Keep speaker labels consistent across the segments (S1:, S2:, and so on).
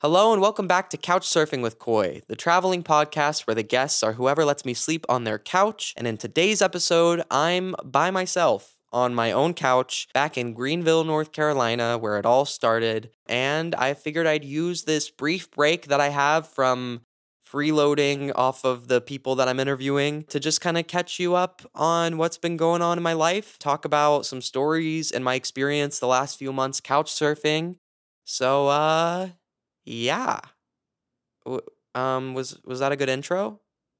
S1: Hello and welcome back to Couch Surfing with Koi, the traveling podcast where the guests are whoever lets me sleep on their couch. And in today's episode, I'm by myself on my own couch back in Greenville, North Carolina, where it all started. And I figured I'd use this brief break that I have from freeloading off of the people that I'm interviewing to just kind of catch you up on what's been going on in my life, talk about some stories and my experience the last few months couch surfing. So, yeah. Was that a good intro?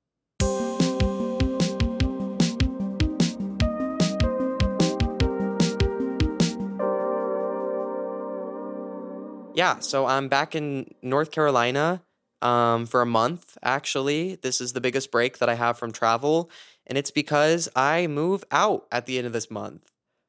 S1: Yeah, so I'm back in North Carolina for a month, actually. This is the biggest break that I have from travel, and it's because I move out at the end of this month.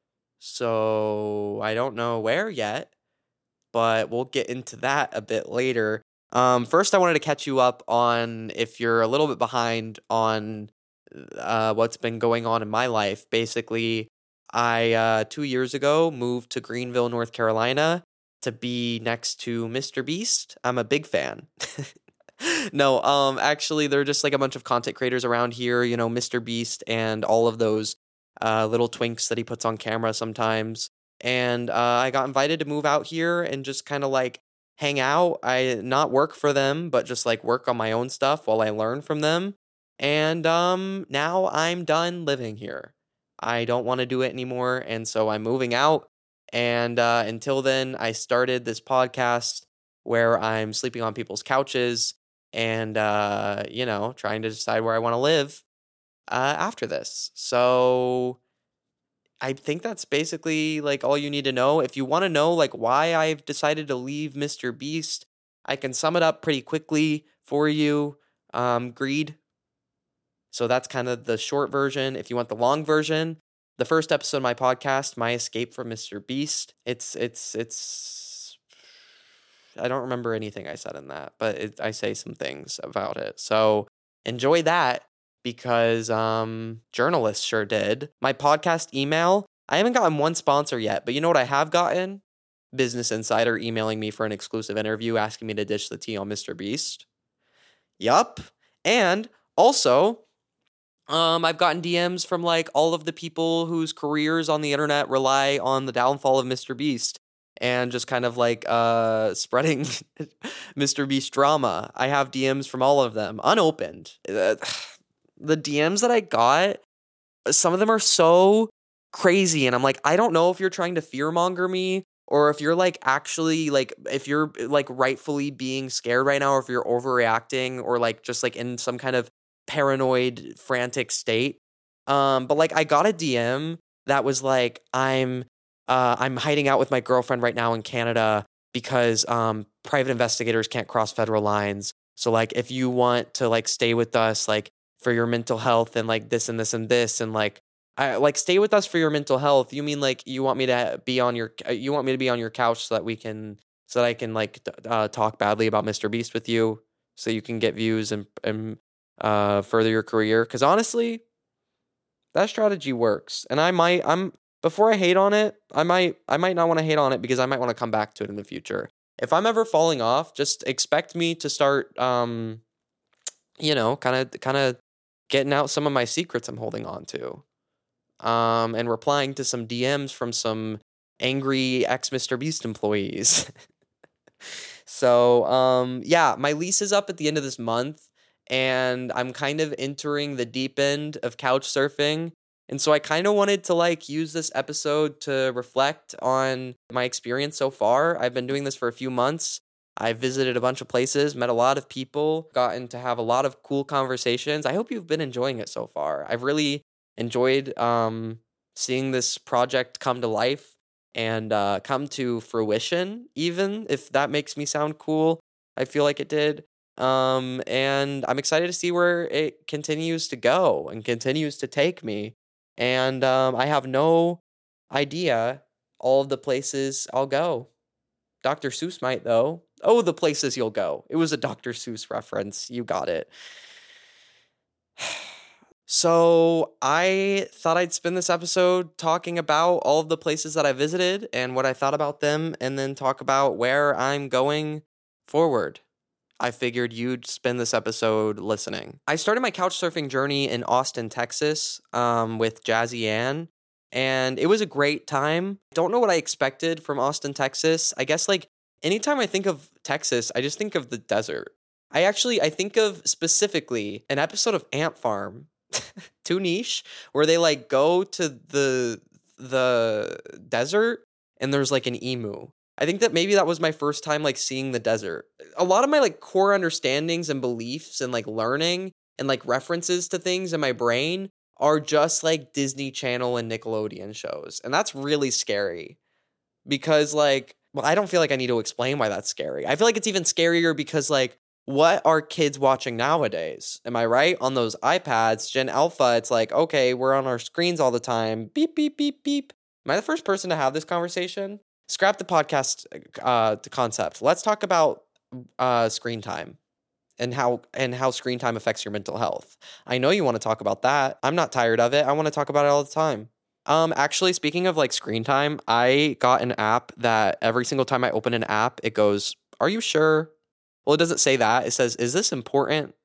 S1: So I don't know where yet, but we'll get into that a bit later. First, I wanted to catch you up on if you're a little bit behind on what's been going on in my life. Basically, I 2 years ago moved to Greenville, North Carolina to be next to Mr. Beast. I'm a big fan. No, actually, they're just like a bunch of content creators around here, Mr. Beast and all of those little twinks that he puts on camera sometimes. And I got invited to move out here and just kind of like hang out. I not work for them, but just like work on my own stuff while I learn from them. And now I'm done living here. I don't want to do it anymore, and so I'm moving out. And until then, I started this podcast where I'm sleeping on people's couches and trying to decide where I want to live after this. So I think that's basically like all you need to know. If you want to know like why I've decided to leave Mr. Beast, I can sum it up pretty quickly for you. Greed. So that's kind of the short version. If you want the long version, the first episode of my podcast, My Escape from Mr. Beast, it's I don't remember anything I said in that, but I say some things about it. So enjoy that because journalists sure did. My podcast email, I haven't gotten one sponsor yet, but you know what I have gotten? Business Insider emailing me for an exclusive interview asking me to dish the tea on Mr. Beast. Yup. And also, I've gotten DMs from like all of the people whose careers on the internet rely on the downfall of Mr. Beast and just kind of like spreading Mr. Beast drama. I have DMs from all of them, unopened. The DMs that I got, some of them are so crazy, and I'm like, I don't know if you're trying to fearmonger me or if you're like actually like if you're like rightfully being scared right now, or if you're overreacting or like just like in some kind of paranoid, frantic state. But like I got a DM that was like, I'm hiding out with my girlfriend right now in Canada because private investigators can't cross federal lines. So like if you want to like stay with us like for your mental health and like this and this and this and like I like stay with us for your mental health. You mean like you want me to be on your couch so that I can like talk badly about Mr. Beast with you so you can get views and further your career? Because honestly, that strategy works. And before I hate on it, I might not want to hate on it because I might want to come back to it in the future. If I'm ever falling off, just expect me to start, kind of getting out some of my secrets I'm holding on to, and replying to some DMs from some angry ex Mr. Beast employees. So, yeah, my lease is up at the end of this month, and I'm kind of entering the deep end of couch surfing. And so I kind of wanted to like use this episode to reflect on my experience so far. I've been doing this for a few months. I've visited a bunch of places, met a lot of people, gotten to have a lot of cool conversations. I hope you've been enjoying it so far. I've really enjoyed seeing this project come to life and come to fruition, even if that makes me sound cool. I feel like it did. And I'm excited to see where it continues to go and continues to take me. And I have no idea all of the places I'll go. Dr. Seuss might, though. Oh, the places you'll go. It was a Dr. Seuss reference. You got it. So I thought I'd spend this episode talking about all of the places that I visited and what I thought about them, and then talk about where I'm going forward, I figured you'd spend this episode listening. I started my couch surfing journey in Austin, Texas, with Jazzy Ann, and it was a great time. Don't know what I expected from Austin, Texas. I guess like anytime I think of Texas, I just think of the desert. I think of specifically an episode of Ant Farm, too niche, where they like go to the desert and there's like an emu. I think that maybe that was my first time like seeing the desert. A lot of my like core understandings and beliefs and like learning and like references to things in my brain are just like Disney Channel and Nickelodeon shows. And that's really scary because like, well, I don't feel like I need to explain why that's scary. I feel like it's even scarier because like, what are kids watching nowadays? Am I right? On those iPads, Gen Alpha, it's like, okay, we're on our screens all the time. Beep, beep, beep, beep. Am I the first person to have this conversation? Scrap the podcast concept. Let's talk about screen time and how screen time affects your mental health. I know you want to talk about that. I'm not tired of it. I want to talk about it all the time. Actually, speaking of like screen time, I got an app that every single time I open an app, it goes, "Are you sure?" Well, it doesn't say that. It says, "Is this important?"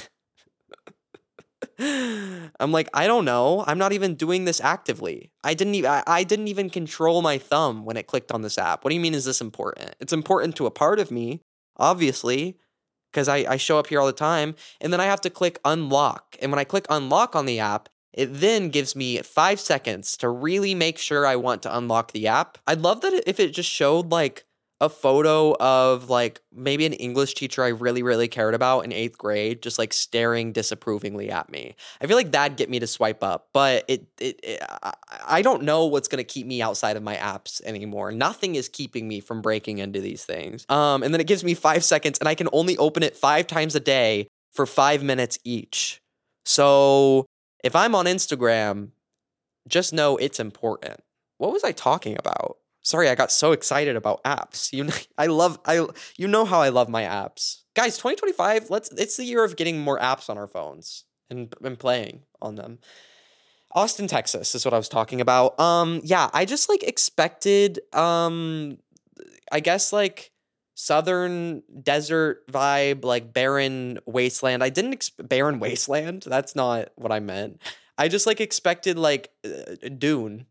S1: I'm like, I don't know. I'm not even doing this actively. I didn't even control my thumb when it clicked on this app. What do you mean, is this important? It's important to a part of me, obviously, because I show up here all the time. And then I have to click unlock. And when I click unlock on the app, it then gives me 5 seconds to really make sure I want to unlock the app. I'd love that if it just showed like a photo of like maybe an English teacher I really, really cared about in 8th grade, just like staring disapprovingly at me. I feel like that'd get me to swipe up, but I don't know what's going to keep me outside of my apps anymore. Nothing is keeping me from breaking into these things. And then it gives me 5 seconds and I can only open it 5 times a day for 5 minutes each. So if I'm on Instagram, just know it's important. What was I talking about? Sorry, I got so excited about apps. You know how I love my apps. Guys, 2025, it's the year of getting more apps on our phones and playing on them. Austin, Texas is what I was talking about. Yeah, I just like expected I guess like southern desert vibe, like barren wasteland. I didn't barren wasteland. That's not what I meant. I just like expected like Dune.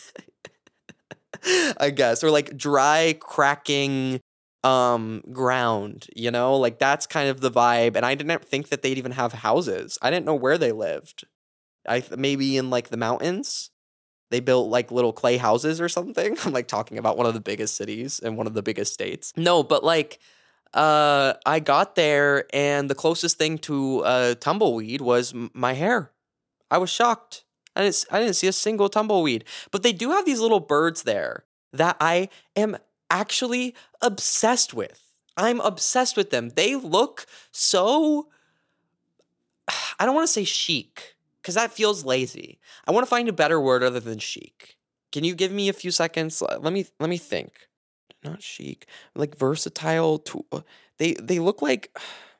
S1: I guess, or like dry cracking ground, you know, like that's kind of the vibe. And I didn't think that they'd even have houses. I didn't know where they lived. Maybe in like the mountains they built like little clay houses or something. I'm like talking about one of the biggest cities in one of the biggest states. No, but like I got there and the closest thing to tumbleweed was my hair. I was shocked. I didn't see a single tumbleweed. But they do have these little birds there that I am actually obsessed with. I'm obsessed with them. They look so, I don't want to say chic, because that feels lazy. I want to find a better word other than chic. Can you give me a few seconds? Let me think. Not chic. Like versatile. They look like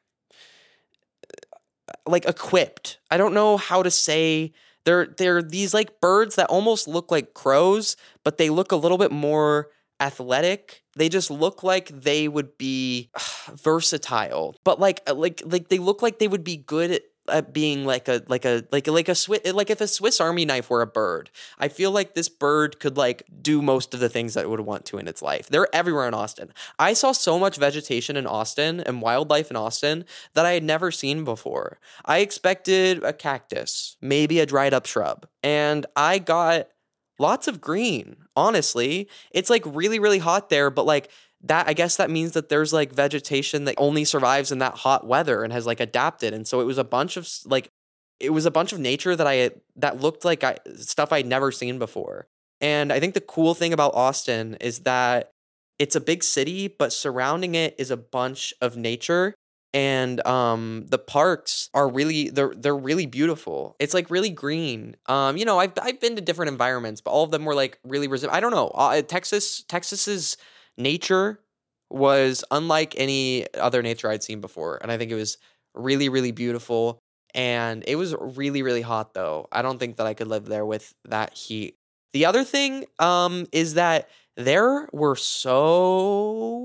S1: equipped. I don't know how to say. They're these like birds that almost look like crows, but they look a little bit more athletic. They just look like they would be versatile, but like they look like they would be good at being like a Swiss, like if a Swiss Army knife were a bird. I feel like this bird could like do most of the things that it would want to in its life. They're everywhere in Austin. I saw so much vegetation in Austin and wildlife in Austin that I had never seen before. I expected a cactus, maybe a dried up shrub, and I got lots of green. Honestly, it's like really, really hot there, but like that, I guess that means that there's like vegetation that only survives in that hot weather and has like adapted. And so it was a bunch of nature that looked like stuff I'd never seen before. And I think the cool thing about Austin is that it's a big city, but surrounding it is a bunch of nature. And the parks are they're really beautiful. It's like really green. I've been to different environments, but all of them were like really I don't know. Texas's nature was unlike any other nature I'd seen before, and I think it was really, really beautiful. And it was really, really hot though. I don't think that I could live there with that heat. The other thing is that there were so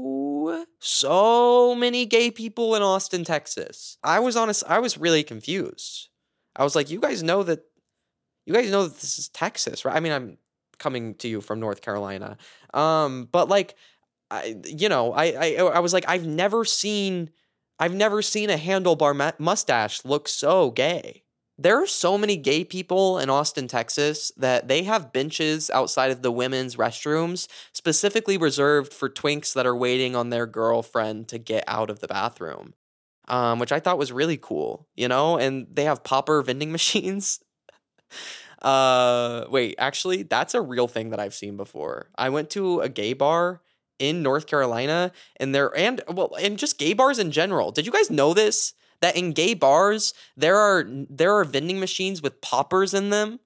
S1: so many gay people in Austin, Texas. I was really confused. I was like, you guys know that this is Texas, right? I mean, I'm coming to you from North Carolina. But like, I was like, I've never seen a handlebar mustache look so gay. There are so many gay people in Austin, Texas, that they have benches outside of the women's restrooms specifically reserved for twinks that are waiting on their girlfriend to get out of the bathroom, which I thought was really cool, and they have popper vending machines. Wait, actually, that's a real thing that I've seen before. I went to a gay bar in North Carolina, and just gay bars in general. Did you guys know this? That in gay bars, there are vending machines with poppers in them.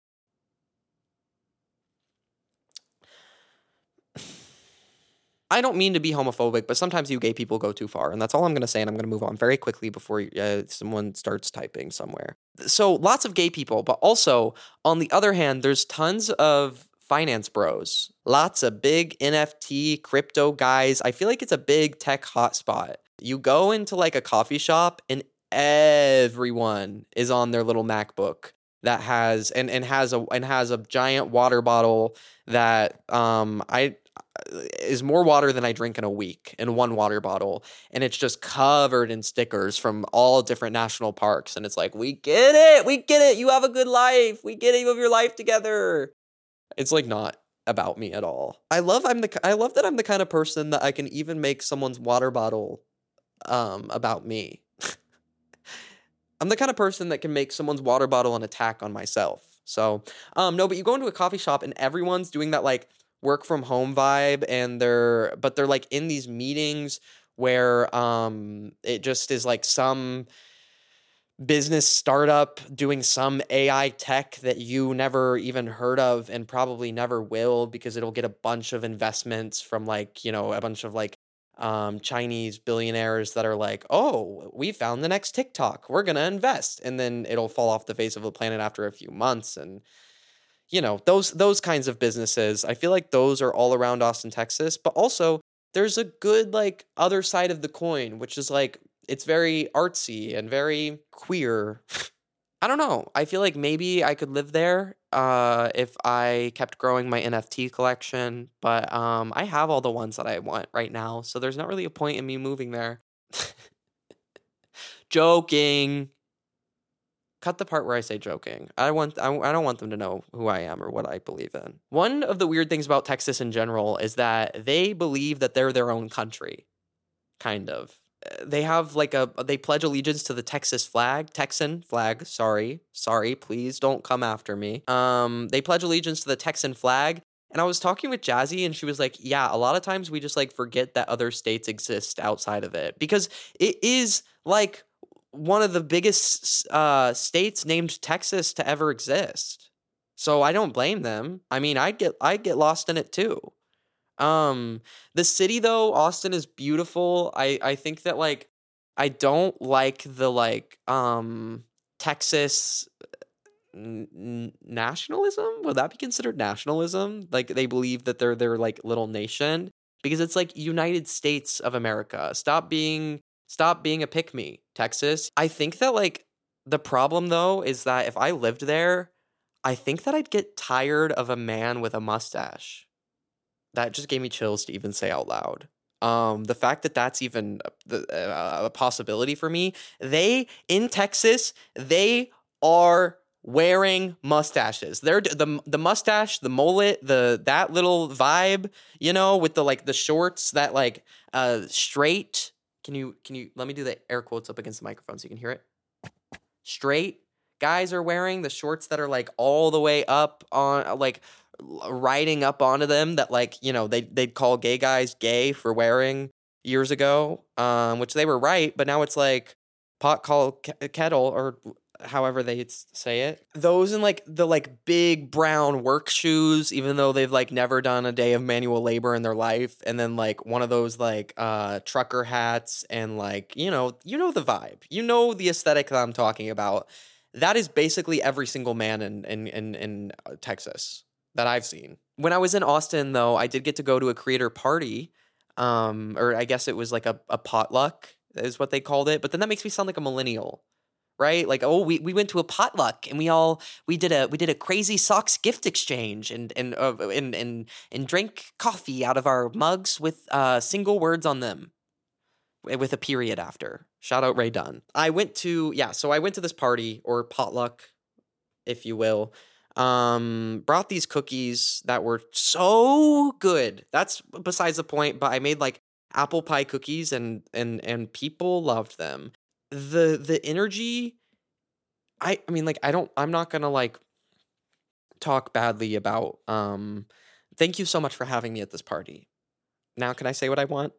S1: I don't mean to be homophobic, but sometimes you gay people go too far, and that's all I'm going to say, and I'm going to move on very quickly before someone starts typing somewhere. So lots of gay people, but also, on the other hand, there's tons of finance bros. Lots of big NFT crypto guys. I feel like it's a big tech hotspot. You go into like a coffee shop and everyone is on their little MacBook that has a giant water bottle that is more water than I drink in a week in one water bottle, and it's just covered in stickers from all different national parks, and it's like, we get it, you have a good life, we get it, you have your life together. It's like not about me at all. I love that I'm the kind of person that I can even make someone's water bottle about me. I'm the kind of person that can make someone's water bottle an attack on myself. So, no, but you go into a coffee shop and everyone's doing that like work from home vibe, and they're like in these meetings where it just is like some business startup doing some AI tech that you never even heard of and probably never will, because it'll get a bunch of investments from like, a bunch of like Chinese billionaires that are like, oh, we found the next TikTok, we're gonna invest, and then it'll fall off the face of the planet after a few months. And those kinds of businesses, I feel like those are all around Austin, Texas. But also there's a good like other side of the coin, which is like, it's very artsy and very queer. I don't know. I feel like maybe I could live there if I kept growing my NFT collection, but I have all the ones that I want right now, so there's not really a point in me moving there. Joking. Cut the part where I say joking. I don't want them to know who I am or what I believe in. One of the weird things about Texas in general is that they believe that they're their own country, kind of. They have like they pledge allegiance to the Texan flag. Sorry, please don't come after me. They pledge allegiance to the Texan flag. And I was talking with Jazzy, and she was like, yeah, a lot of times we just like forget that other states exist outside of it, because it is like one of the biggest states named Texas to ever exist. So I don't blame them. I mean, I'd get lost in it too. The city though, Austin, is beautiful. I think that like I don't like the like Texas nationalism. Would that be considered nationalism? Like they believe that they're their like little nation, because it's like United States of America. Stop being a pick me, Texas. I think that like the problem though is that if I lived there, I think that I'd get tired of a man with a mustache. That just gave me chills to even say out loud. The fact that that's even a possibility for me. In Texas, they are wearing mustaches. They're the mustache, the mullet, that little vibe, with the like the shorts that like straight. Can you let me do the air quotes up against the microphone so you can hear it? Straight guys are wearing the shorts that are like all the way up on like riding up onto them, that like they'd call gay guys gay for wearing years ago, which they were right, but now it's like pot call kettle, or however they say it. Those and like the like big brown work shoes, even though they've like never done a day of manual labor in their life, and then like one of those like trucker hats, and like the vibe, the aesthetic that I'm talking about. That is basically every single man in Texas that I've seen. When I was in Austin, though, I did get to go to a creator party Or I guess it was like a potluck is what they called it. But then that makes me sound like a millennial, right? Like, oh, we went to a potluck and we did a crazy socks gift exchange and drank coffee out of our mugs with single words on them with a period after. Shout out Ray Dunn. So I went to this party or potluck, if you will. Brought these cookies that were so good. That's besides the point, but I made like apple pie cookies and people loved them. The energy, I mean, like, I'm not gonna like talk badly about thank you so much for having me at this party. Now can I say what I want?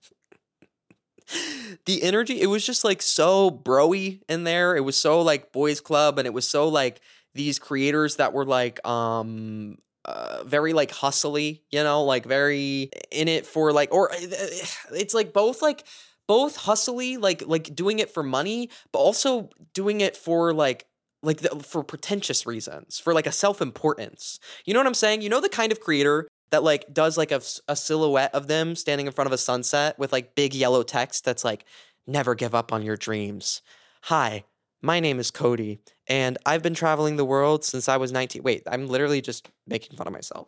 S1: The energy, it was just like so broy in there. It was so like boys club, and it was so like these creators that were like very like hustly, like very in it for like, or it's like both hustly, like doing it for money, but also doing it for for pretentious reasons, for like a self-importance. You know what I'm saying? You know, the kind of creator that like does like a silhouette of them standing in front of a sunset with like big yellow text that's like, never give up on your dreams. Hi, my name is Cody, and I've been traveling the world since I was 19. Wait, I'm literally just making fun of myself.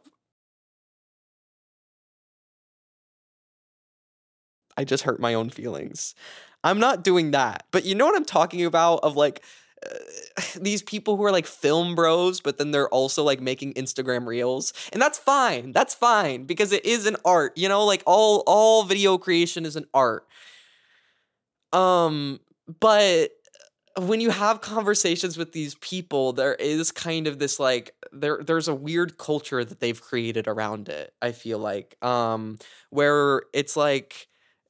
S1: I just hurt my own feelings. I'm not doing that. But you know what I'm talking about, of like these people who are like film bros, but then they're also like making Instagram reels. And that's fine. That's fine because it is an art, like all video creation is an art. But when you have conversations with these people, there is kind of this like there's a weird culture that they've created around it, I feel like. Where it's like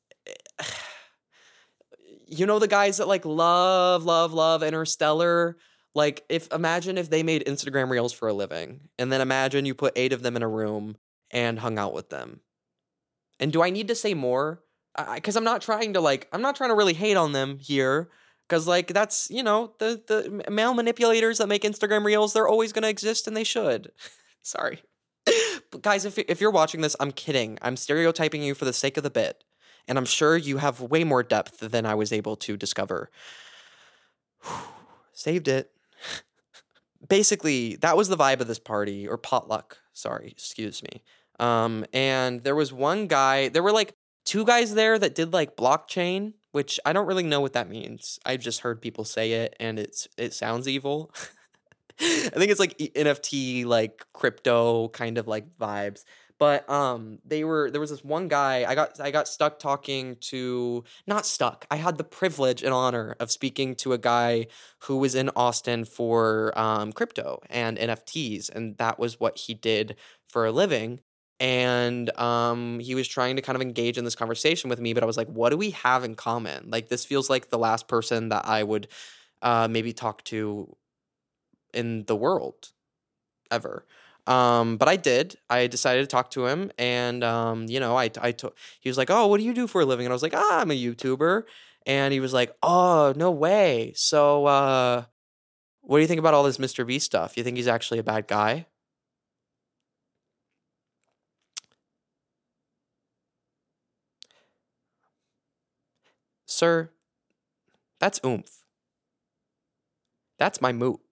S1: the guys that like love Interstellar. Like, imagine if they made Instagram reels for a living, and then imagine you put 8 of them in a room and hung out with them. And do I need to say more? Because I'm not trying to really hate on them here. Because like that's the male manipulators that make Instagram reels, they're always gonna exist, and they should. Sorry, but guys, if you're watching this, I'm kidding. I'm stereotyping you for the sake of the bit. And I'm sure you have way more depth than I was able to discover. Saved it. Basically, that was the vibe of this party, or potluck. Sorry, excuse me. And there was one guy, there were like 2 guys there that did like blockchain, which I don't really know what that means. I've just heard people say it, and it sounds evil. I think it's like NFT, like crypto kind of like vibes. But there was this one guy, I got stuck talking to, not stuck. I had the privilege and honor of speaking to a guy who was in Austin for crypto and NFTs, and that was what he did for a living. And he was trying to kind of engage in this conversation with me, but I was like, what do we have in common? Like, this feels like the last person that I would maybe talk to in the world ever. But I did. I decided to talk to him, and he was like, "Oh, what do you do for a living?" And I was like, "Ah, I'm a YouTuber." And he was like, "Oh, no way. So, what do you think about all this Mr. Beast stuff? You think he's actually a bad guy?" Sir, that's oomph. That's my moot.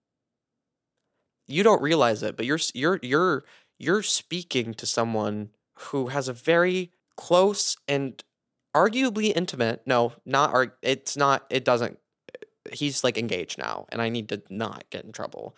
S1: You don't realize it, but you're speaking to someone who has a very close and arguably intimate. No, it's not. It doesn't. He's like engaged now, and I need to not get in trouble.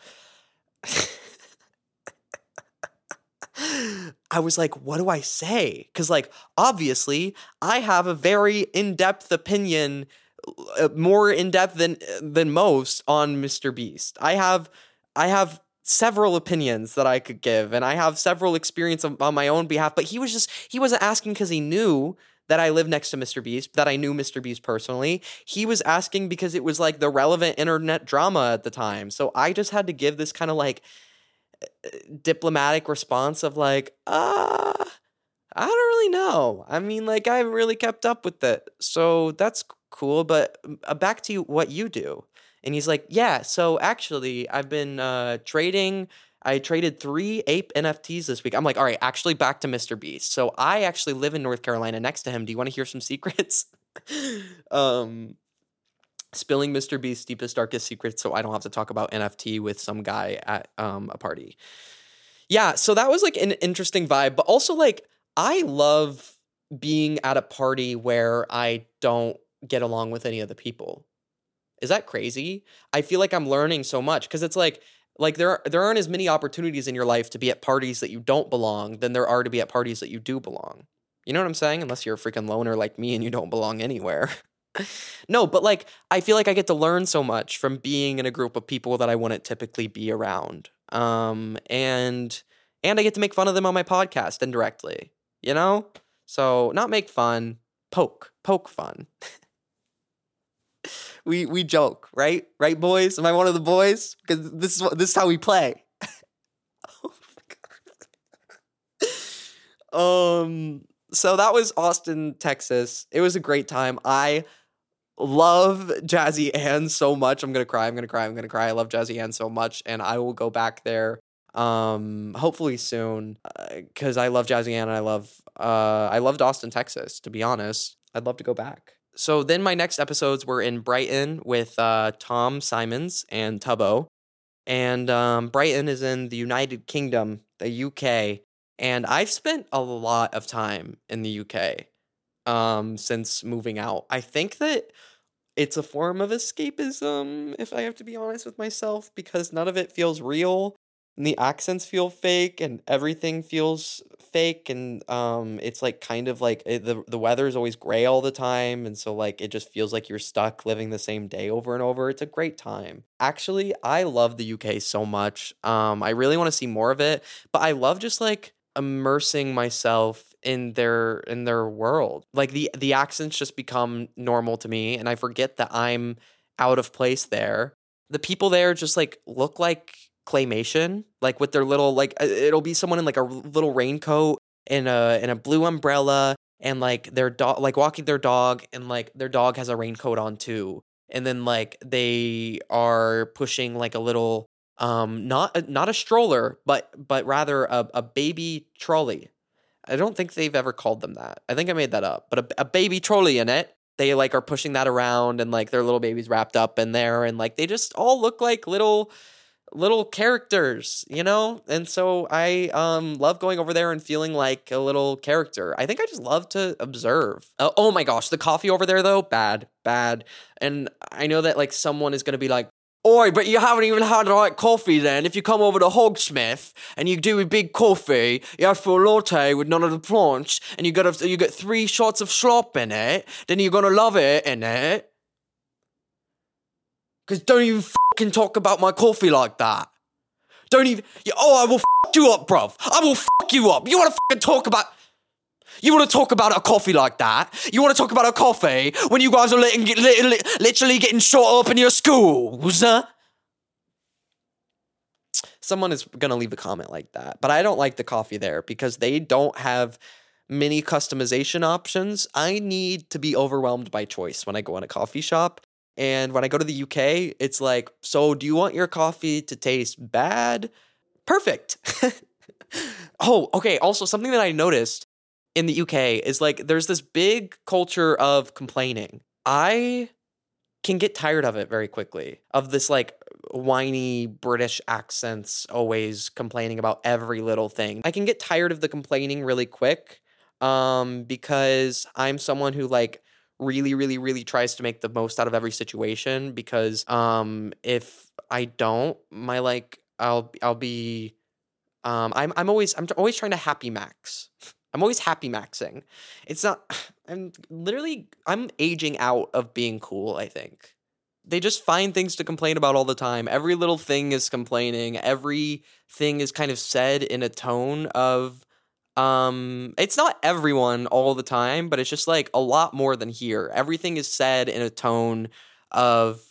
S1: I was like, what do I say? Because like obviously I have a very in-depth opinion, more in-depth than most on Mr. Beast. I have several opinions that I could give, and I have several experience on my own behalf. But he wasn't asking because he knew that I live next to Mr. Beast, that I knew Mr. Beast personally. He was asking because it was like the relevant internet drama at the time. So I just had to give this kind of like diplomatic response of like, I don't really know. I mean, like, I haven't really kept up with it. So that's cool. But back to what you do. And he's like, yeah, so actually, I've been trading I traded 3 ape NFTs this week. I'm like, all right, actually back to Mr. Beast. So I actually live in North Carolina next to him. Do you want to hear some secrets? Spilling Mr. Beast's deepest, darkest secrets so I don't have to talk about NFT with some guy at a party. Yeah, so that was like an interesting vibe, but also like I love being at a party where I don't get along with any of the people. Is that crazy? I feel like I'm learning so much because it's like there aren't as many opportunities in your life to be at parties that you don't belong than there are to be at parties that you do belong. You know what I'm saying? Unless you're a freaking loner like me and you don't belong anywhere. No, but like I feel like I get to learn so much from being in a group of people that I wouldn't typically be around. And I get to make fun of them on my podcast indirectly, you know? So not make fun, poke fun. We joke, right? Right, boys? Am I one of the boys? Because this is how we play. Oh my God. So that was Austin, Texas. It was a great time. I love Jazzy Ann so much. I'm gonna cry. I love Jazzy Ann so much, and I will go back there hopefully soon because I love Jazzy Ann and I loved Austin, Texas, to be honest. I'd love to go back. So then my next episodes were in Brighton with Tom Simons and Tubbo. And Brighton is in the United Kingdom, the UK. And I've spent a lot of time in the UK since moving out. I think that it's a form of escapism, if I have to be honest with myself, because none of it feels real. And the accents feel fake and everything feels fake and it's like kind of like the weather is always gray all the time and so like it just feels like you're stuck living the same day over and over. It's a great time. Actually, I love the UK so much. I really want to see more of it, but I love just like immersing myself in their world. Like the accents just become normal to me and I forget that I'm out of place there. The people there just like look like claymation, like with their little like it'll be someone in like a little raincoat and a blue umbrella and like their dog like walking their dog and like their dog has a raincoat on too. And then like they are pushing like a little not a stroller but rather a baby trolley. I don't think they've ever called them that. I think I made that up. But a baby trolley in it. They like are pushing that around and like their little baby's wrapped up in there and like they just all look like little characters, you know? And so I love going over there and feeling like a little character. I think I just love to observe. Oh my gosh, the coffee over there though, bad. And I know that like someone is going to be like, oi, but you haven't even had the right coffee then. If you come over to Hogsmith and you do a big coffee, you have for a latte with none of the plants, and you get 3 shots of slop in it, then you're going to love it, innit? Because don't even fucking talk about my coffee like that. Don't even... I will fuck you up, bruv. I will fuck you up. You want to fucking talk about... You want to talk about a coffee like that? You want to talk about a coffee when you guys are literally getting shot up in your schools? Someone is going to leave a comment like that. But I don't like the coffee there because they don't have many customization options. I need to be overwhelmed by choice when I go in a coffee shop. And when I go to the UK, it's like, so do you want your coffee to taste bad? Perfect. Oh, okay. Also, something that I noticed in the UK is like there's this big culture of complaining. I can get tired of it very quickly, of this like whiny British accents always complaining about every little thing. I can get tired of the complaining really quick because I'm someone who like really tries to make the most out of every situation because if I don't, my like I'll be I'm always trying to happy max. I'm always happy maxing. It's not I'm aging out of being cool, I think. They just find things to complain about all the time. Every little thing is complaining. Everything is kind of said in a tone of it's not everyone all the time, but it's just like a lot more than here. Everything is said in a tone of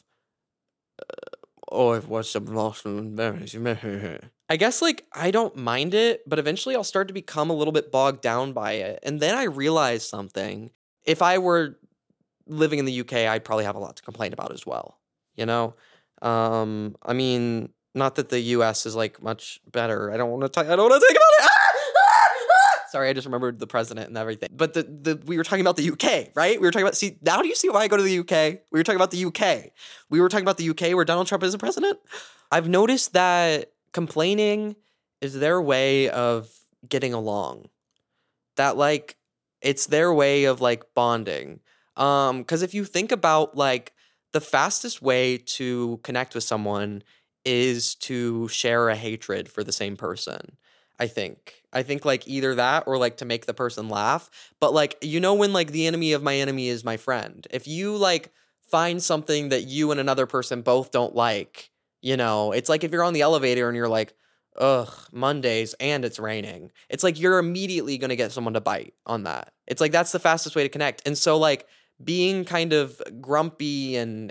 S1: I've watched some lost memories. I guess like I don't mind it, but eventually I'll start to become a little bit bogged down by it. And then I realize something. If I were living in the UK, I'd probably have a lot to complain about as well. You know? I mean, Not that the US is like much better. I don't want to talk about it. Sorry, I just remembered the president and everything. But we were talking about the UK, right? We were talking about, see, now do you see why I go to the UK? We were talking about the UK. We were talking about the UK where Donald Trump is a president. I've noticed that complaining is their way of getting along. That like, it's their way of like bonding. Because if you think about like the fastest way to connect with someone is to share a hatred for the same person. I think like either that or like to make the person laugh. But like, when like the enemy of my enemy is my friend, if you like find something that you and another person both don't like, it's like if you're on the elevator and you're like, ugh, Mondays and it's raining. It's like you're immediately going to get someone to bite on that. It's like that's the fastest way to connect. And so like being kind of grumpy and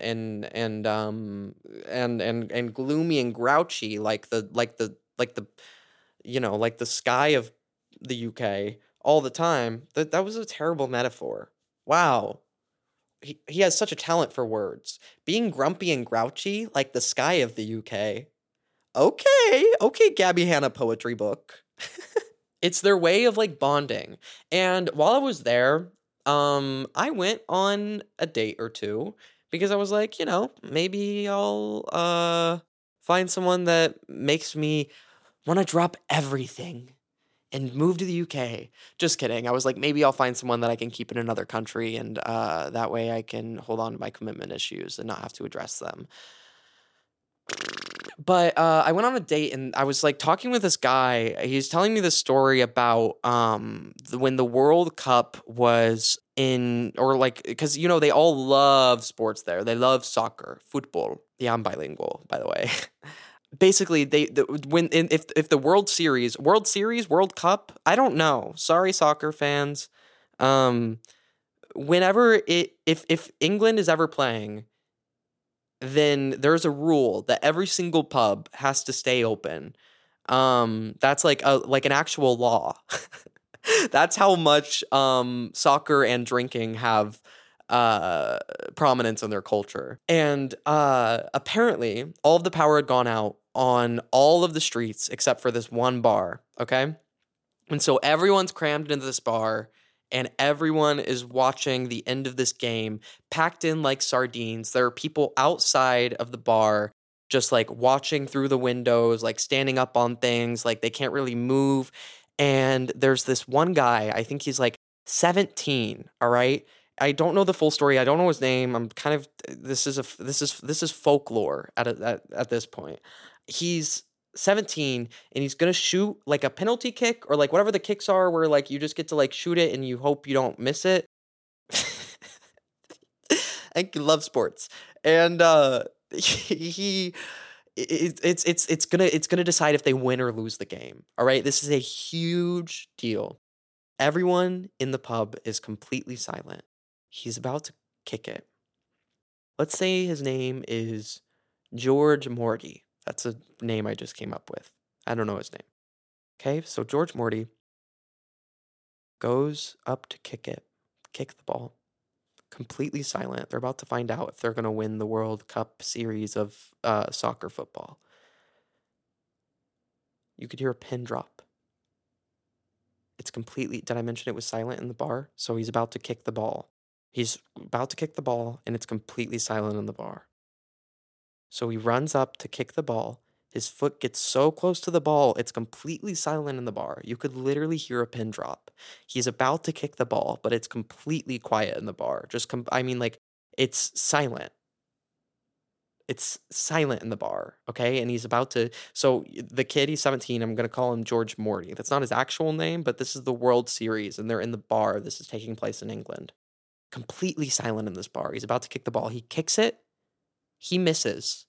S1: gloomy and grouchy like the sky of the UK all the time, that was a terrible metaphor. Wow. He has such a talent for words. Being grumpy and grouchy like the sky of the UK. Okay, Gabby Hanna poetry book. It's their way of like bonding. And while I was there, I went on a date or two because I was like, maybe I'll find someone that makes me want to drop everything and move to the UK. Just kidding. I was like, maybe I'll find someone that I can keep in another country, and that way I can hold on to my commitment issues and not have to address them. But I went on a date and I was like talking with this guy. He's telling me this story about when the World Cup was in, or like, because they all love sports there. They love soccer, football. Yeah, I'm bilingual, by the way. Basically, if the World Cup, I don't know. Sorry, soccer fans. If England is ever playing, then there's a rule that every single pub has to stay open. That's like an actual law. That's how much soccer and drinking have prominence in their culture. And apparently, all of the power had gone out on all of the streets except for this one bar. Okay, and so everyone's crammed into this bar. And everyone is watching the end of this game, packed in like sardines. There are people outside of the bar just like watching through the windows, like standing up on things, like they can't really move. And there's this one guy, I think he's like 17, all right? I don't know the full story. I don't know his name. I'm kind of this is folklore at this point. He's 17 and he's gonna shoot like a penalty kick or like whatever the kicks are where like you just get to like shoot it and you hope you don't miss it. I love sports. And it's gonna decide if they win or lose the game. All right, this is a huge deal. Everyone in the pub is completely silent. He's about to kick it. Let's say his name is George Morty. That's a name I just came up with. I don't know his name. Okay, so George Morty goes up to kick the ball. Completely silent. They're about to find out if they're going to win the World Cup series of soccer football. You could hear a pin drop. It's completely... Did I mention it was silent in the bar? So he's about to kick the ball. He's about to kick the ball, and it's completely silent in the bar. So he runs up to kick the ball. His foot gets so close to the ball, it's completely silent in the bar. You could literally hear a pin drop. He's about to kick the ball, but it's completely quiet in the bar. It's silent. It's silent in the bar, okay? And he's about to... So the kid, he's 17. I'm going to call him George Morty. That's not his actual name, but this is the World Series, and they're in the bar. This is taking place in England. Completely silent in this bar. He's about to kick the ball. He kicks it. He misses.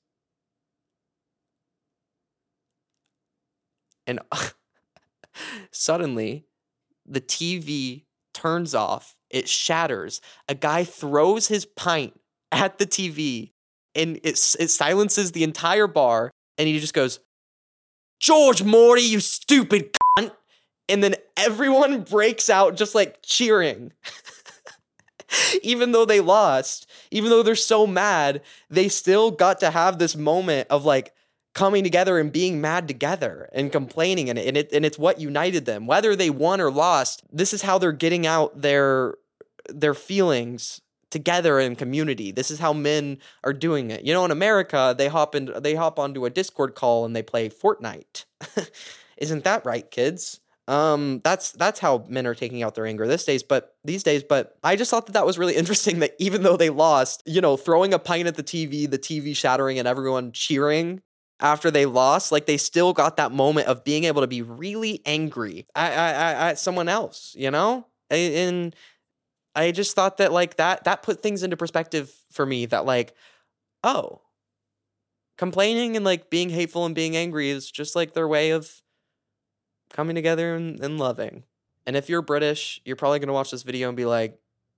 S1: And suddenly, the TV turns off. It shatters. A guy throws his pint at the TV, and it silences the entire bar. And he just goes, "George Morty, you stupid cunt!" And then everyone breaks out just like cheering. Even though they lost, even though they're so mad, they still got to have this moment of like coming together and being mad together and complaining, and it's what united them. Whether they won or lost, this is how they're getting out their feelings together in community. This is how men are doing it. In America, they hop onto a Discord call and they play Fortnite. Isn't that right, kids? That's how men are taking out their anger these days. But I just thought that was really interesting that even though they lost, throwing a pint at the TV shattering and everyone cheering after they lost, like they still got that moment of being able to be really angry at someone else, and I just thought that like that put things into perspective for me, that like, oh, complaining and like being hateful and being angry is just like their way of coming together and loving. And if you're British, you're probably going to watch this video and be like,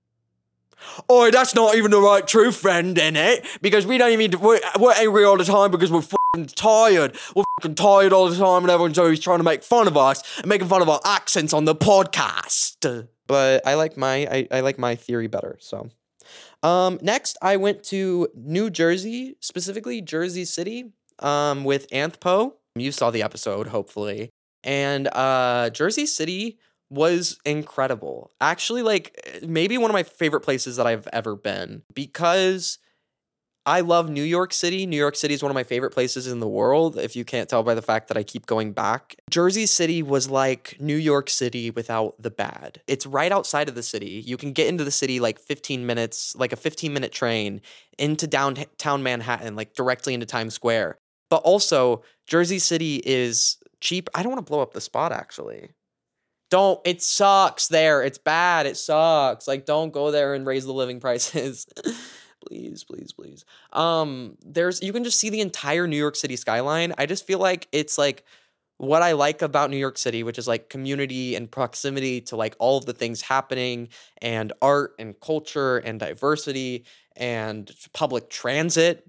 S1: oh, that's not even the right truth, friend, innit? Because we don't even, we're angry all the time because we're f***ing tired. We're f***ing tired all the time and everyone's always trying to make fun of us and making fun of our accents on the podcast. But I like my theory better, so. Next, I went to New Jersey, specifically Jersey City, with Anthpo. You saw the episode, hopefully. And Jersey City was incredible. Actually, like, maybe one of my favorite places that I've ever been, because I love New York City. New York City is one of my favorite places in the world, if you can't tell by the fact that I keep going back. Jersey City was like New York City without the bad. It's right outside of the city. You can get into the city like 15 minutes, like a 15-minute train into downtown Manhattan, like directly into Times Square. But also, Jersey City is cheap. I don't want to blow up the spot, actually. Don't. It sucks there. It's bad. It sucks. Like, don't go there and raise the living prices. Please, please, please. You can just see the entire New York City skyline. I just feel like it's like what I like about New York City, which is like community and proximity to like all of the things happening, and art and culture and diversity and public transit.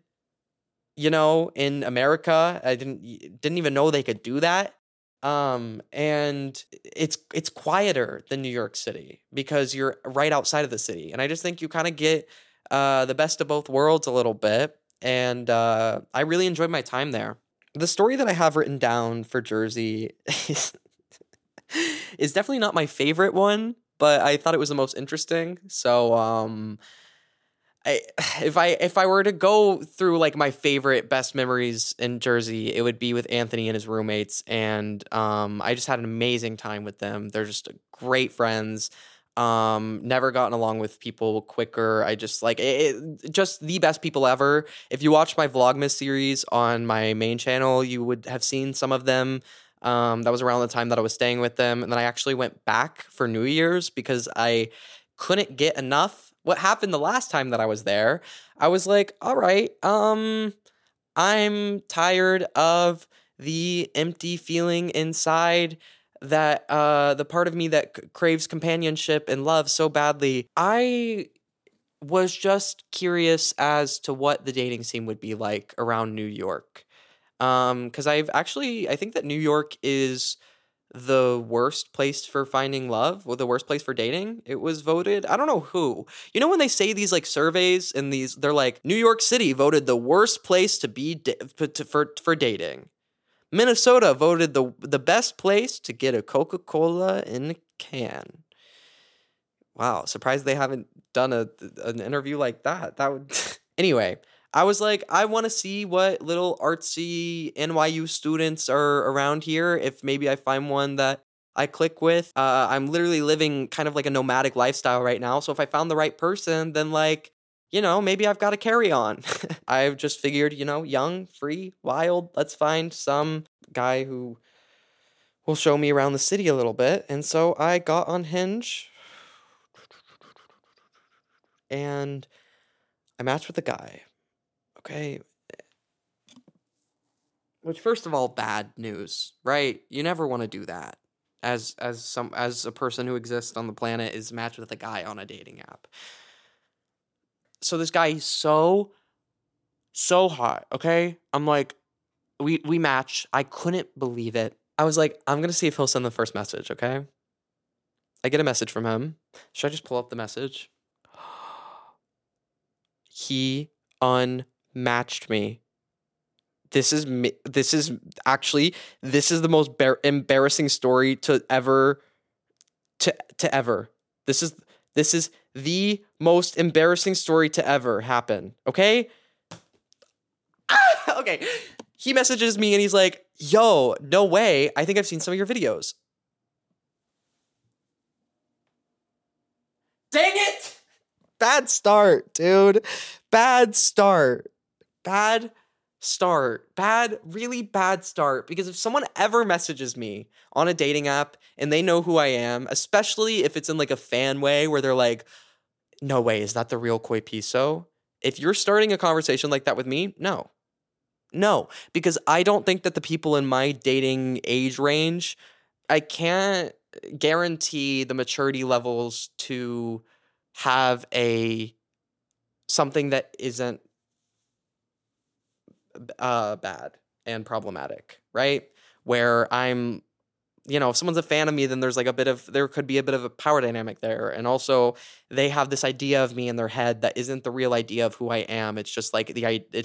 S1: In America, I didn't even know they could do that. And it's quieter than New York City because you're right outside of the city. And I just think you kind of get the best of both worlds a little bit. And I really enjoyed my time there. The story that I have written down for Jersey is definitely not my favorite one, but I thought it was the most interesting. So if I were to go through like my favorite best memories in Jersey, it would be with Anthony and his roommates, and I just had an amazing time with them. They're just great friends. Never gotten along with people quicker. I just like just the best people ever. If you watch my Vlogmas series on my main channel, you would have seen some of them. That was around the time that I was staying with them, and then I actually went back for New Year's because I couldn't get enough. What happened the last time that I was there, I was like, all right, I'm tired of the empty feeling inside, that the part of me that craves companionship and love so badly. I was just curious as to what the dating scene would be like around New York. Because I think that New York is the worst place for finding love, or the worst place for dating. It was voted, I don't know who. When they say these like surveys and they're like, New York City voted the worst place to be for dating. Minnesota voted the best place to get a Coca-Cola in a can. Wow, surprised they haven't done an interview like that. That would anyway. I was like, I want to see what little artsy NYU students are around here. If maybe I find one that I click with. I'm literally living kind of like a nomadic lifestyle right now. So if I found the right person, then like, maybe I've got to carry on. I've just figured, young, free, wild. Let's find some guy who will show me around the city a little bit. And so I got on Hinge and I matched with a guy. Okay. Which, first of all, bad news, right? You never want to do that. As a person who exists on the planet, is matched with a guy on a dating app. So this guy, he's so hot, okay? I'm like, we match. I couldn't believe it. I was like, I'm gonna see if he'll send the first message, okay? I get a message from him. Should I just pull up the message? He unmatched me. this is actually, this is the most embarrassing story to ever, to ever. This is the most embarrassing story to ever happen. Okay? Okay. He messages me and he's like, yo, no way. I think I've seen some of your videos. Dang it! Bad start, dude. Bad start. Bad start. Really bad start. Because if someone ever messages me on a dating app and they know who I am, especially if it's in like a fan way where they're like, no way, is that the real Koi Piso? If you're starting a conversation like that with me, no. No, because I don't think that the people in my dating age range, I can't guarantee the maturity levels to have something that isn't bad and problematic, right? Where I'm, if someone's a fan of me, then there could be a bit of a power dynamic there. And also they have this idea of me in their head that isn't the real idea of who I am. It's just like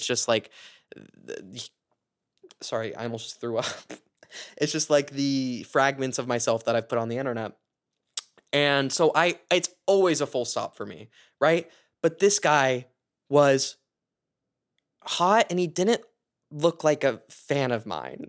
S1: sorry, I almost just threw up. It's just like the fragments of myself that I've put on the internet. And so it's always a full stop for me, right? But this guy was hot and he didn't look like a fan of mine.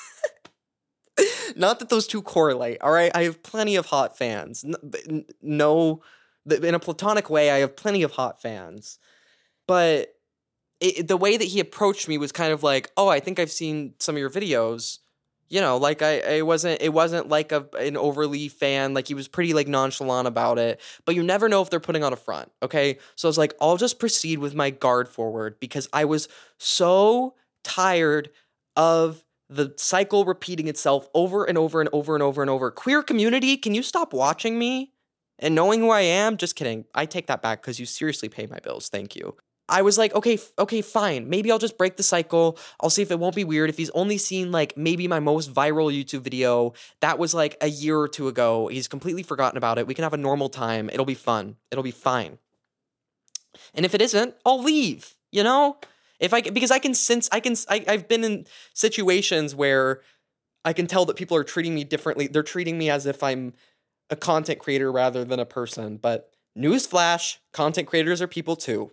S1: Not that those two correlate, all right? I have plenty of hot fans. No, in a platonic way, I have plenty of hot fans. But the way that he approached me was kind of like, oh, I think I've seen some of your videos. Like it wasn't like an overly fan, like he was pretty like nonchalant about it, but you never know if they're putting on a front, okay? So I was like, I'll just proceed with my guard forward because I was so tired of the cycle repeating itself over and over and over and over and over. Queer community, can you stop watching me and knowing who I am? Just kidding. I take that back because you seriously pay my bills. Thank you. I was like, okay, fine. Maybe I'll just break the cycle. I'll see if it won't be weird. If he's only seen like maybe my most viral YouTube video, that was like a year or two ago. He's completely forgotten about it. We can have a normal time. It'll be fun. It'll be fine. And if it isn't, I'll leave, because I've been in situations where I can tell that people are treating me differently. They're treating me as if I'm a content creator rather than a person. But newsflash, content creators are people too.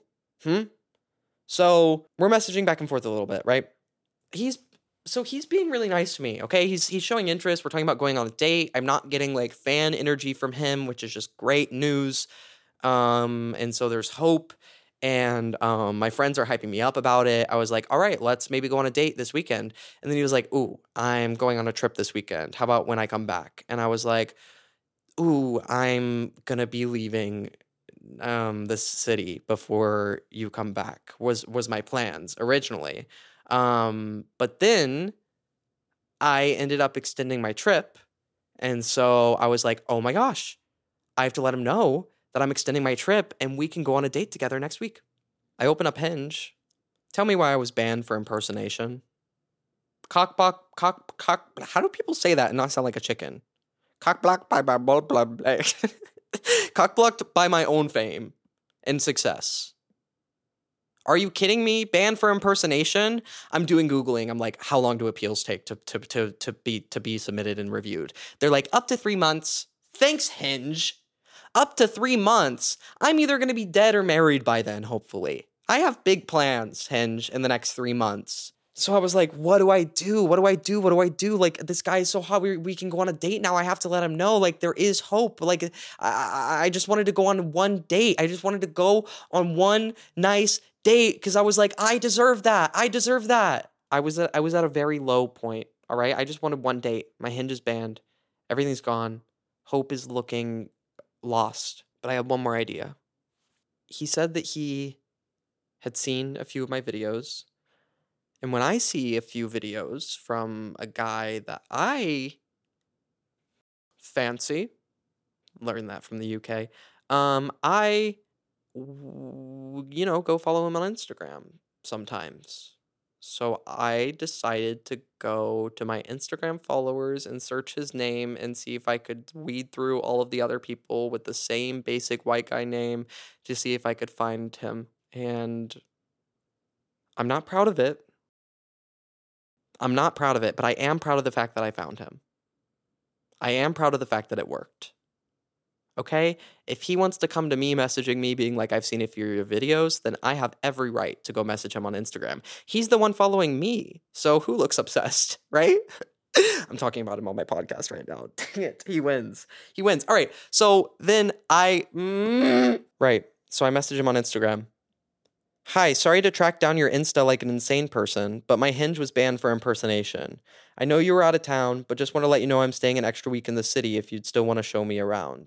S1: So we're messaging back and forth a little bit, right? He's being really nice to me, okay? He's showing interest. We're talking about going on a date. I'm not getting like fan energy from him, which is just great news. And so there's hope. And my friends are hyping me up about it. I was like, all right, let's maybe go on a date this weekend. And then he was like, ooh, I'm going on a trip this weekend. How about when I come back? And I was like, ooh, I'm gonna be leaving this city before you come back was my plans originally. But then I ended up extending my trip. And so I was like, oh my gosh, I have to let him know that I'm extending my trip and we can go on a date together next week. I open up Hinge. Tell me why I was banned for impersonation. Cock. How do people say that and not sound like a chicken? Cock blocked by my blah blah blah. Cock blocked by my own fame and success. Are you kidding me? Banned for impersonation? I'm doing Googling. I'm like, how long do appeals take to be submitted and reviewed? They're like, up to 3 months. Thanks, Hinge. Up to 3 months. I'm either going to be dead or married by then, hopefully. I have big plans, Hinge, in the next 3 months. So I was like, what do I do? What do I do? What do I do? Like, this guy is so hot. We can go on a date now. I have to let him know. Like, there is hope. Like, I just wanted to go on one date. I just wanted to go on one nice date because I was like, I deserve that. I deserve that. I was at a very low point. All right. I just wanted one date. My Hinge is banned. Everything's gone. Hope is looking lost. But I have one more idea. He said that he had seen a few of my videos. And when I see a few videos from a guy that I fancy, learned that from the UK, go follow him on Instagram sometimes. So I decided to go to my Instagram followers and search his name and see if I could weed through all of the other people with the same basic white guy name to see if I could find him. And I'm not proud of it. I'm not proud of it, but I am proud of the fact that I found him. I am proud of the fact that it worked. Okay? If he wants to come to me messaging me being like, I've seen a few of your videos, then I have every right to go message him on Instagram. He's the one following me. So who looks obsessed, right? I'm talking about him on my podcast right now. Dang it. He wins. He wins. All right. So then right. So I message him on Instagram. Hi, sorry to track down your Insta like an insane person, but my Hinge was banned for impersonation. I know you were out of town, but just want to let you know I'm staying an extra week in the city if you'd still want to show me around.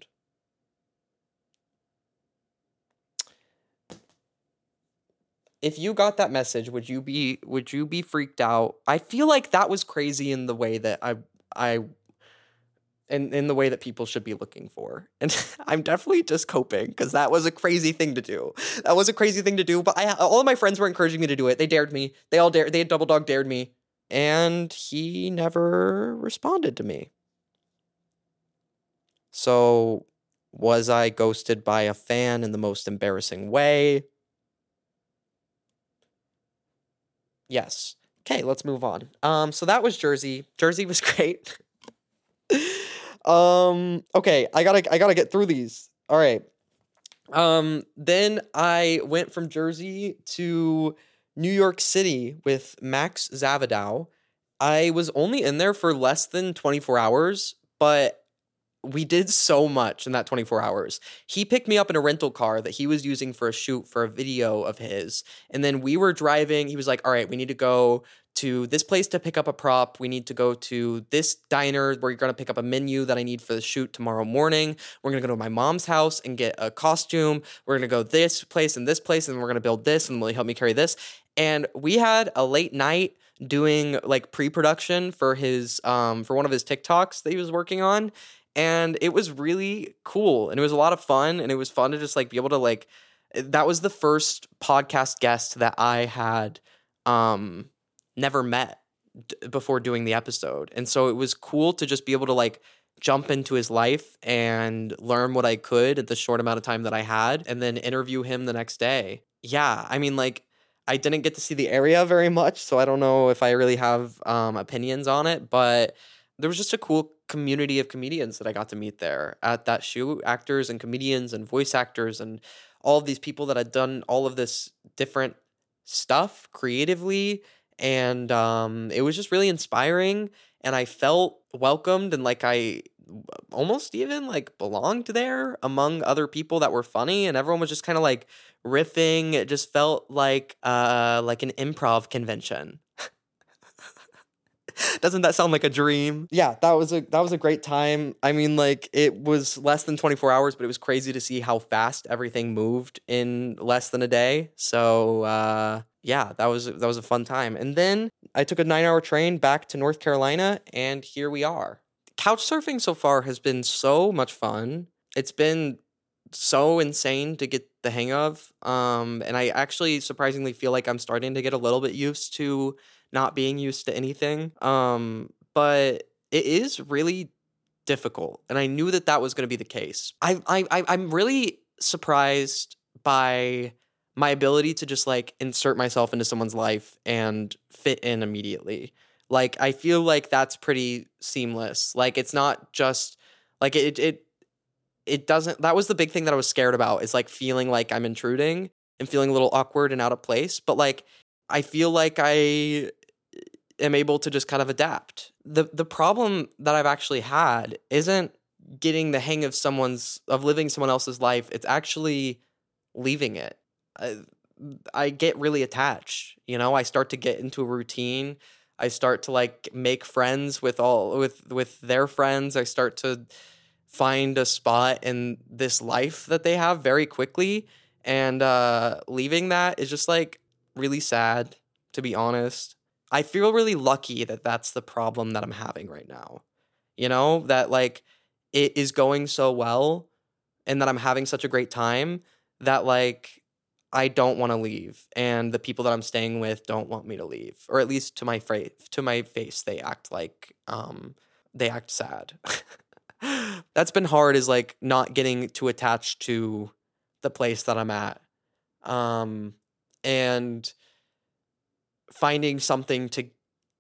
S1: If you got that message, would you be freaked out? I feel like that was crazy in the way that I in the way that people should be looking for. And I'm definitely just coping because that was a crazy thing to do. That was a crazy thing to do, but all of my friends were encouraging me to do it. They dared me. They had double dog dared me, and he never responded to me. So, was I ghosted by a fan in the most embarrassing way? Yes. Okay, let's move on. So that was Jersey. Jersey was great. Okay, I gotta get through these. All right. Then I went from Jersey to New York City with Max Zavadow. I was only in there for less than 24 hours, but we did so much in that 24 hours. He picked me up in a rental car that he was using for a shoot for a video of his. And then we were driving. He was like, all right, we need to go to this place to pick up a prop. We need to go to this diner where you're going to pick up a menu that I need for the shoot tomorrow morning. We're going to go to my mom's house and get a costume. We're going to go this place, and we're going to build this, and will you help me carry this? And we had a late night doing like pre-production for his for one of his TikToks that he was working on. And it was really cool, and it was a lot of fun, and it was fun to just like be able to like that was the first podcast guest that I had never met before doing the episode. And so it was cool to just be able to like jump into his life and learn what I could at the short amount of time that I had and then interview him the next day. Yeah, I mean like I didn't get to see the area very much, so I don't know if I really have opinions on it, but there was just a cool community of comedians that I got to meet there at that shoot, actors and comedians and voice actors and all of these people that had done all of this different stuff creatively. And it was just really inspiring, and I felt welcomed and like I almost even like belonged there among other people that were funny, and everyone was just kind of like riffing. It just felt like an improv convention. Doesn't that sound like a dream? Yeah, that was a great time. I mean, like it was less than 24 hours, but it was crazy to see how fast everything moved in less than a day. So, yeah, that was a fun time. And then I took a 9-hour train back to North Carolina, and here we are. Couch surfing so far has been so much fun. It's been so insane to get the hang of. And I actually surprisingly feel like I'm starting to get a little bit used to not being used to anything. But it is really difficult, and I knew that was going to be the case. I'm really surprised by my ability to just like insert myself into someone's life and fit in immediately. Like I feel like that's pretty seamless. Like it's not just like it doesn't. That was the big thing that I was scared about, is like feeling like I'm intruding and feeling a little awkward and out of place. But like I feel like I am able to just kind of adapt. The problem that I've actually had isn't getting the hang of living someone else's life. It's actually leaving it. I get really attached. You know, I start to get into a routine. I start to like make friends with their friends. I start to find a spot in this life that they have very quickly, and leaving that is just like really sad, to be honest. I feel really lucky that that's the problem that I'm having right now. You know, that like it is going so well and that I'm having such a great time that like I don't want to leave, and the people that I'm staying with don't want me to leave, or at least to my face they act like they act sad. That's been hard, is like not getting too attached to the place that I'm at. And finding something to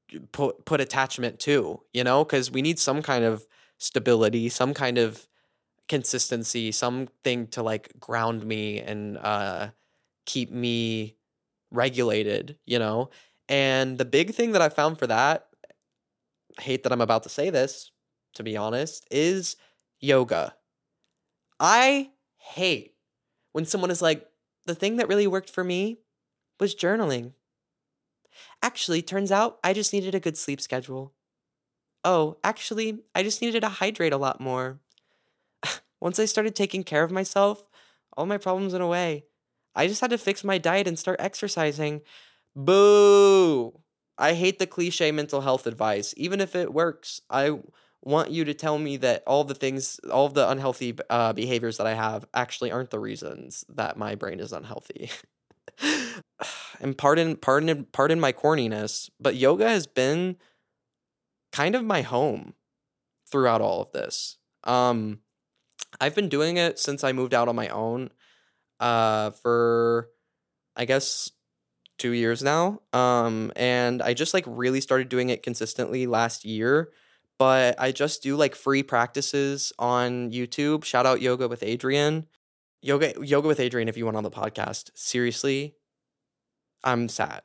S1: put attachment to, because we need some kind of stability, some kind of consistency, something to like ground me and keep me regulated, And the big thing that I found for that, I hate that I'm about to say this, to be honest, is yoga. I hate when someone is like, the thing that really worked for me was journaling. Actually, turns out I just needed a good sleep schedule. Oh, actually, I just needed to hydrate a lot more. Once I started taking care of myself, all my problems went away. I just had to fix my diet and start exercising. Boo! I hate the cliche mental health advice. Even if it works, I want you to tell me that all of the unhealthy behaviors that I have actually aren't the reasons that my brain is unhealthy. And pardon my corniness, but yoga has been kind of my home throughout all of this. I've been doing it since I moved out on my own for I guess 2 years now. And I just like really started doing it consistently last year, but I just do like free practices on YouTube. Shout out Yoga with Adrian. Yoga with Adrian if you want on the podcast. Seriously, I'm sad.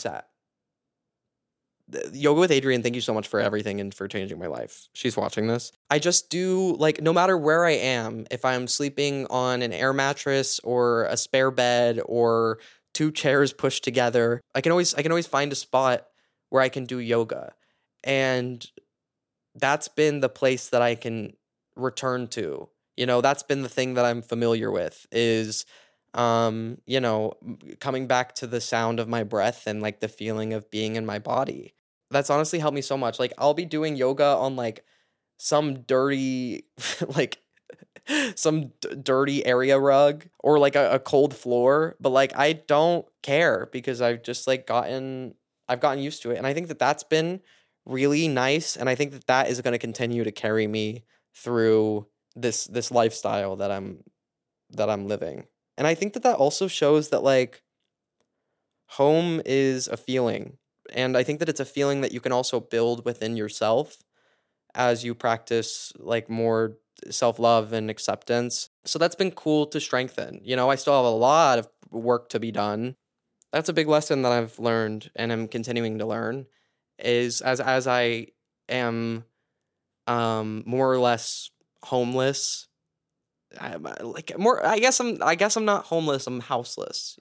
S1: Yoga with Adrian, thank you so much for everything and for changing my life. She's watching this. I just do like no matter where I am, if I'm sleeping on an air mattress or a spare bed or two chairs pushed together, I can always find a spot where I can do yoga. And that's been the place that I can return to. That's been the thing that I'm familiar with is coming back to the sound of my breath and like the feeling of being in my body. That's honestly helped me so much. Like I'll be doing yoga on like some dirty like dirty area rug or like a cold floor, but like I don't care because I've just like I've gotten used to it. And I think that that's been really nice, and I think that that is going to continue to carry me through this lifestyle that I'm living. And I think that that also shows that like home is a feeling. And I think that it's a feeling that you can also build within yourself as you practice like more self-love and acceptance. So that's been cool to strengthen. I still have a lot of work to be done. That's a big lesson that I've learned and I'm continuing to learn is as I am more or less homeless. I guess I'm not homeless, I'm houseless,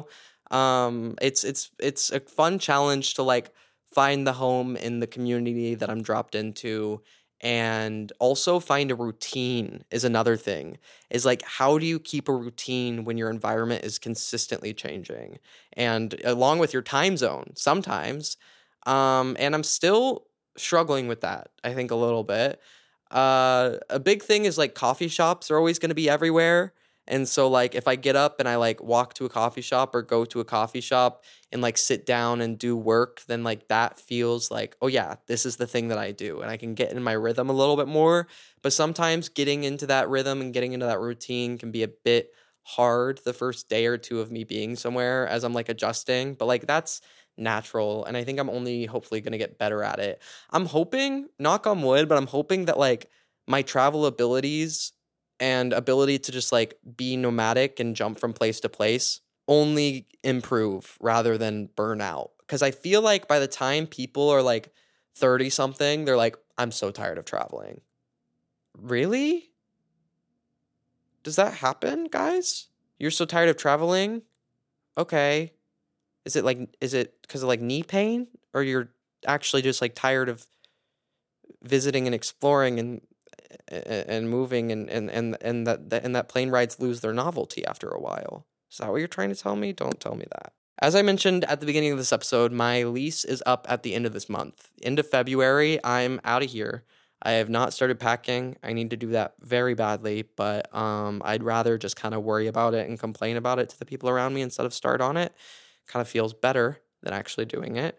S1: It's a fun challenge to like find the home in the community that I'm dropped into, and also find a routine is another thing. Is like how do you keep a routine when your environment is consistently changing and along with your time zone sometimes. And I'm still struggling with that, I think a little bit. A big thing is like coffee shops are always going to be everywhere. And so like if I get up and I like walk to a coffee shop or go to a coffee shop and like sit down and do work, then like that feels like, oh yeah, this is the thing that I do. And I can get in my rhythm a little bit more. But sometimes getting into that rhythm and getting into that routine can be a bit hard the first day or two of me being somewhere as I'm like adjusting. But like that's natural. And I think I'm only hopefully going to get better at it. I'm hoping, knock on wood, but I'm hoping that like my travel abilities and ability to just like be nomadic and jump from place to place only improve rather than burn out. Because I feel like by the time people are like 30 something, they're like, I'm so tired of traveling. Really? Does that happen, guys? You're so tired of traveling? Okay. Is it because of like knee pain, or you're actually just like tired of visiting and exploring and moving and that plane rides lose their novelty after a while? Is that what you're trying to tell me? Don't tell me that. As I mentioned at the beginning of this episode, my lease is up at the end of this month. End of February, I'm out of here. I have not started packing. I need to do that very badly, but I'd rather just kind of worry about it and complain about it to the people around me instead of start on it. Kind of feels better than actually doing it.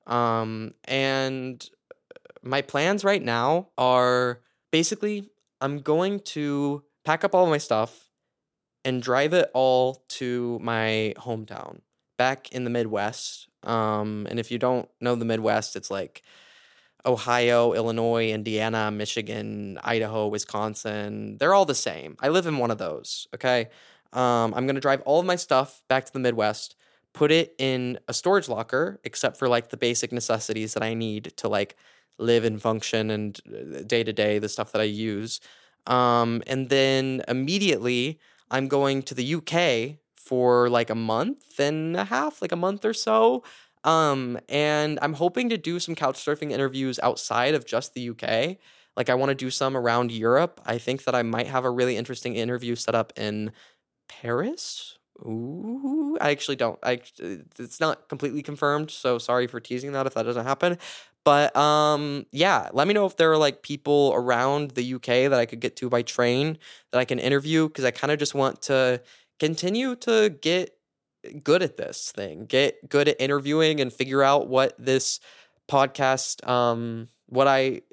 S1: And my plans right now are basically I'm going to pack up all my stuff and drive it all to my hometown back in the Midwest. And if you don't know the Midwest, it's like Ohio, Illinois, Indiana, Michigan, Idaho, Wisconsin. They're all the same. I live in one of those, okay? I'm going to drive all of my stuff back to the Midwest, put it in a storage locker, except for like the basic necessities that I need to like live and function and day to day, the stuff that I use. And then immediately I'm going to the UK for like a month and a half, like a month or so. And I'm hoping to do some couch surfing interviews outside of just the UK. Like I want to do some around Europe. I think that I might have a really interesting interview set up in Paris. Ooh, I actually don't. It's not completely confirmed, so sorry for teasing that if that doesn't happen. But yeah, let me know if there are like people around the UK that I could get to by train that I can interview, because I kind of just want to continue to get good at this thing, get good at interviewing and figure out what this podcast what I,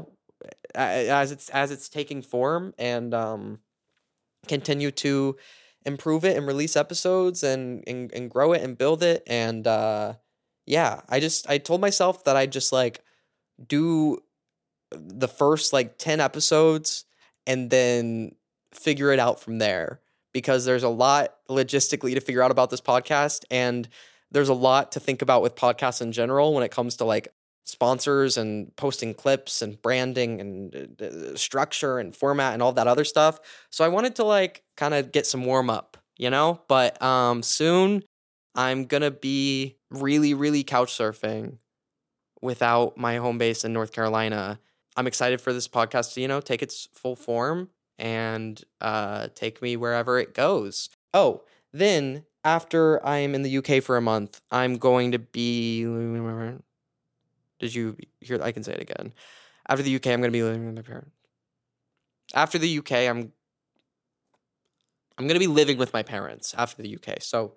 S1: as it's taking form, and continue to improve it and release episodes and grow it and build it. And yeah, I told myself that I'd just like do the first like 10 episodes and then figure it out from there, because there's a lot logistically to figure out about this podcast, and there's a lot to think about with podcasts in general when it comes to like sponsors and posting clips and branding and structure and format and all that other stuff. So I wanted to like kind of get some warm up, but soon I'm going to be really, really couch surfing without my home base in North Carolina. I'm excited for this podcast to, take its full form and take me wherever it goes. Oh, then after I'm in the UK for a month, I'm going to be... Did you hear? I can say it again. After the UK, I'm going to be living with my parents. After the UK, I'm going to be living with my parents after the UK. So,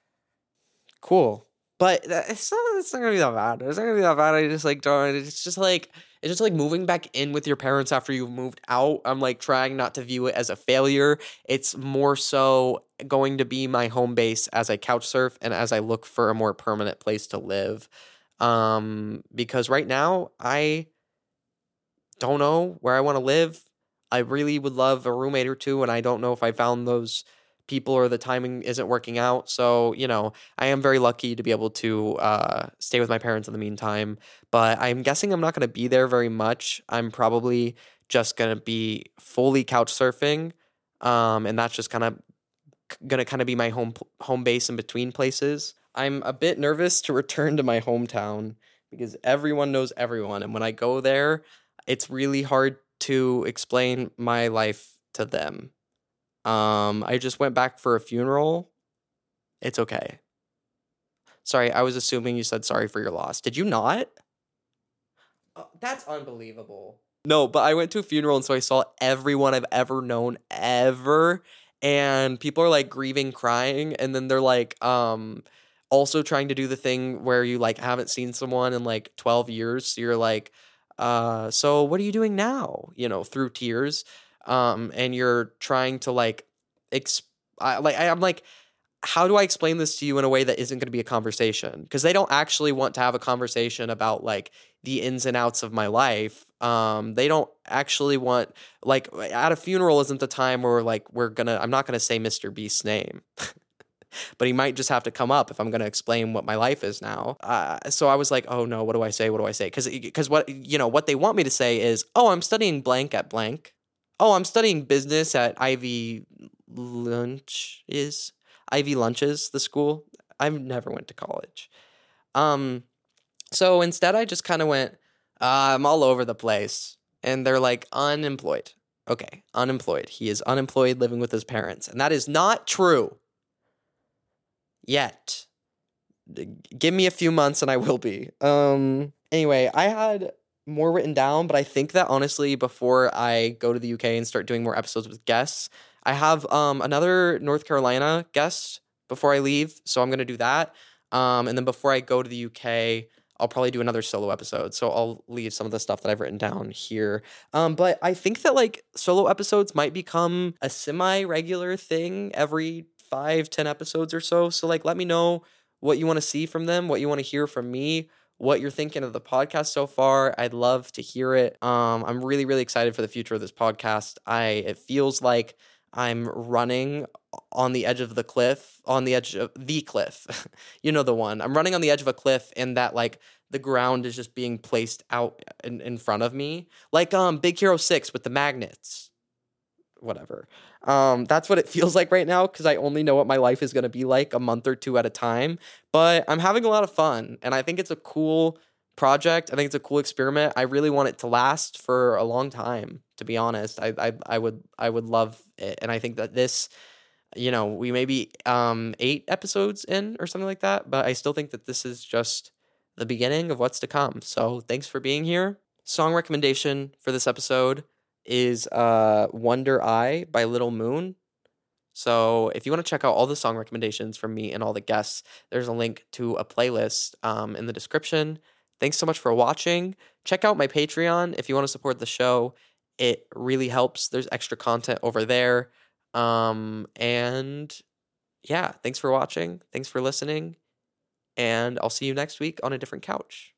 S1: cool. But it's not going to be that bad. It's not going to be that bad. I just like don't. It's just like moving back in with your parents after you've moved out. I'm like trying not to view it as a failure. It's more so going to be my home base as I couch surf and as I look for a more permanent place to live. Because right now I don't know where I want to live. I really would love a roommate or two, and I don't know if I found those people or the timing isn't working out. So, I am very lucky to be able to stay with my parents in the meantime, but I'm guessing I'm not going to be there very much. I'm probably just going to be fully couch surfing. And that's just going to be my home base in between places. I'm a bit nervous to return to my hometown because everyone knows everyone. And when I go there, it's really hard to explain my life to them. I just went back for a funeral. It's okay. Sorry, I was assuming you said sorry for your loss. Did you not? Oh, that's unbelievable. No, but I went to a funeral, and so I saw everyone I've ever known ever. And people are like grieving, crying, and then they're like, also trying to do the thing where you like haven't seen someone in like 12 years. So you're like, so what are you doing now? Through tears. And you're trying to like, I'm like, how do I explain this to you in a way that isn't going to be a conversation? Because they don't actually want to have a conversation about like the ins and outs of my life. They don't actually want, like, at a funeral isn't the time where like I'm not gonna say Mr. Beast's name. But he might just have to come up if I'm going to explain what my life is now. So I was like, oh no, what do I say? What do I say? Because what they want me to say is, oh, I'm studying blank at blank. Oh, I'm studying business at Ivy Lunches, the school. I never went to college. So instead I just kind of went, I'm all over the place. And they're like, unemployed. Okay, unemployed. He is unemployed living with his parents. And that is not true. Yet. Give me a few months and I will be. Anyway, I had more written down, but I think that honestly, before I go to the UK and start doing more episodes with guests, I have another North Carolina guest before I leave, so I'm gonna do that. And then before I go to the UK, I'll probably do another solo episode. So I'll leave some of the stuff that I've written down here. But I think that like solo episodes might become a semi-regular thing every 5-10 episodes or so. So like, let me know what you want to see from them, what you want to hear from me, what you're thinking of the podcast so far. I'd love to hear it. I'm really, really excited for the future of this podcast. It feels like I'm running on the edge of the cliff, on the edge of the cliff. You know the one. I'm running on the edge of a cliff, and that like the ground is just being placed out in front of me. Like Big Hero 6 with the magnets. Whatever. That's what it feels like right now, because I only know what my life is going to be like a month or two at a time. But I'm having a lot of fun, and I think it's a cool project. I think it's a cool experiment. I really want it to last for a long time, to be honest. I would love it, and I think that this, we may be 8 episodes in or something like that, but I still think that this is just the beginning of what's to come. So thanks for being here. Song recommendation for this episode is Wonder Eye by Little Moon. So if you want to check out all the song recommendations from me and all the guests, there's a link to a playlist in the description. Thanks so much for watching. Check out my Patreon if you want to support the show. It really helps. There's extra content over there. And yeah, thanks for watching. Thanks for listening. And I'll see you next week on a different couch.